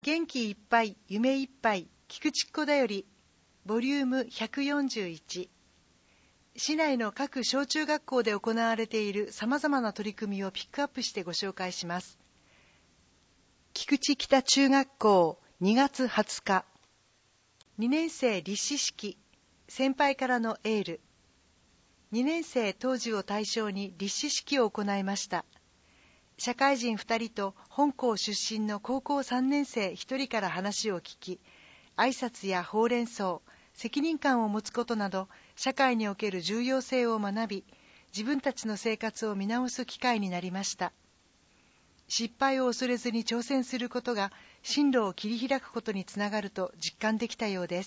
元気いっぱい夢いっぱい菊池子だよりボリューム141。市内の各小中学校で行われているさまざまな取り組みをピックアップしてご紹介します。菊池北中学校2月20日、2年生立志式、先輩からのエール。2年生当時を対象に立志式を行いました。社会人2人と本校出身の高校3年生1人から話を聞き、挨拶やほうれん草、責任感を持つことなど、社会における重要性を学び、自分たちの生活を見直す機会になりました。失敗を恐れずに挑戦することが進路を切り開くことにつながると実感できたようです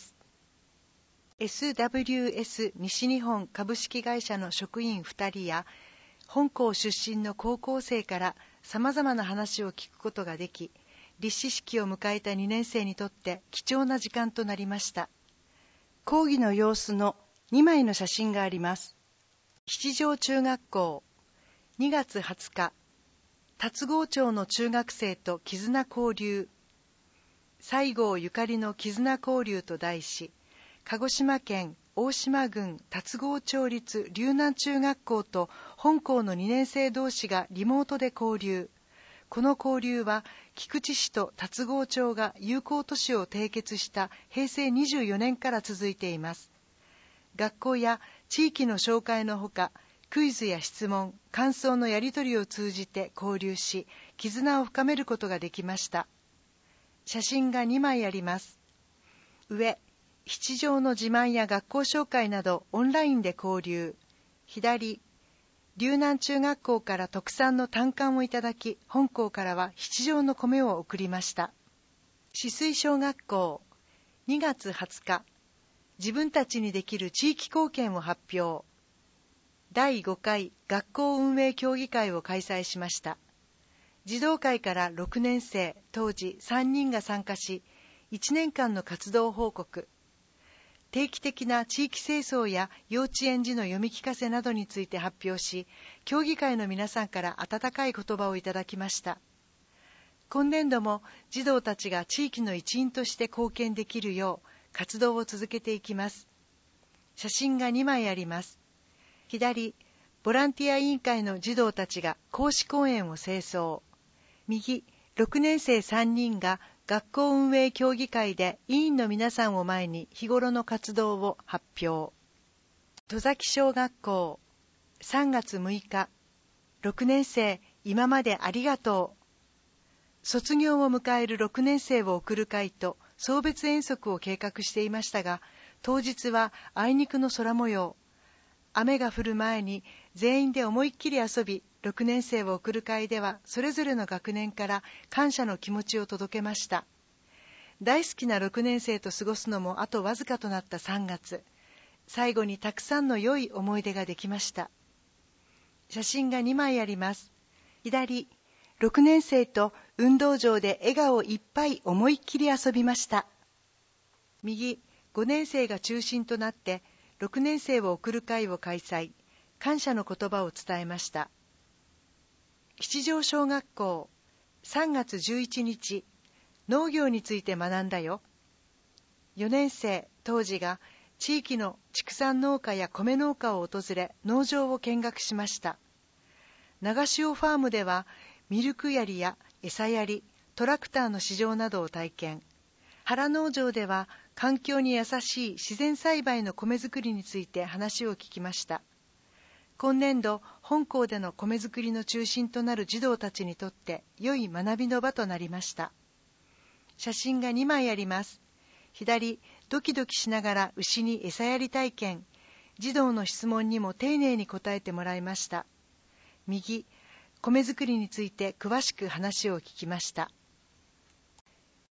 。SWS 西日本株式会社の職員2人や、本校出身の高校生からさまざまな話を聞くことができ、立志式を迎えた2年生にとって貴重な時間となりました。講義の様子の2枚の写真があります。吉祥中学校、2月20日、龍郷町の中学生と絆交流、西郷ゆかりの絆交流と題し、鹿児島県大島郡龍郷町立龍南中学校と本校の2年生同士がリモートで交流。この交流は菊池市と龍郷町が友好都市を締結した平成24年から続いています。学校や地域の紹介のほか、クイズや質問、感想のやり取りを通じて交流し、絆を深めることができました。写真が2枚あります。上、七条の自慢や学校紹介などオンラインで交流。左、龍南中学校から特産の単管をいただき、本校からは七条の米を送りました。紫水小学校、2月20日、自分たちにできる地域貢献を発表。第5回学校運営協議会を開催しました。児童会から6年生、当時3人が参加し、1年間の活動報告、定期的な地域清掃や幼稚園児の読み聞かせなどについて発表し、協議会の皆さんから温かい言葉をいただきました。今年度も児童たちが地域の一員として貢献できるよう活動を続けていきます。写真が2枚あります。左、ボランティア委員会の児童たちが公私公園を清掃。右、6年生3人が学校運営協議会で委員の皆さんを前に日頃の活動を発表。戸崎小学校、3月6日、6年生、今までありがとう。卒業を迎える6年生を送る会と送別遠足を計画していましたが、当日はあいにくの空模様。雨が降る前に全員で思いっきり遊び、6年生を送る会ではそれぞれの学年から感謝の気持ちを届けました。大好きな6年生と過ごすのもあとわずかとなった3月、最後にたくさんの良い思い出ができました。写真が2枚あります。左、6年生と運動場で笑顔いっぱい思いっきり遊びました。右、5年生が中心となって6年生を送る会を開催、感謝の言葉を伝えました。吉祥小学校、3月11日、農業について学んだよ。4年生、当時が地域の畜産農家や米農家を訪れ、農場を見学しました。長潮ファームでは、ミルクやりや餌やり、トラクターの試乗などを体験。原農場では、環境に優しい自然栽培の米作りについて話を聞きました。今年度、本校での米作りの中心となる児童たちにとって良い学びの場となりました。写真が2枚あります。左、ドキドキしながら牛に餌やり体験。児童の質問にも丁寧に答えてもらいました。右、米作りについて詳しく話を聞きました。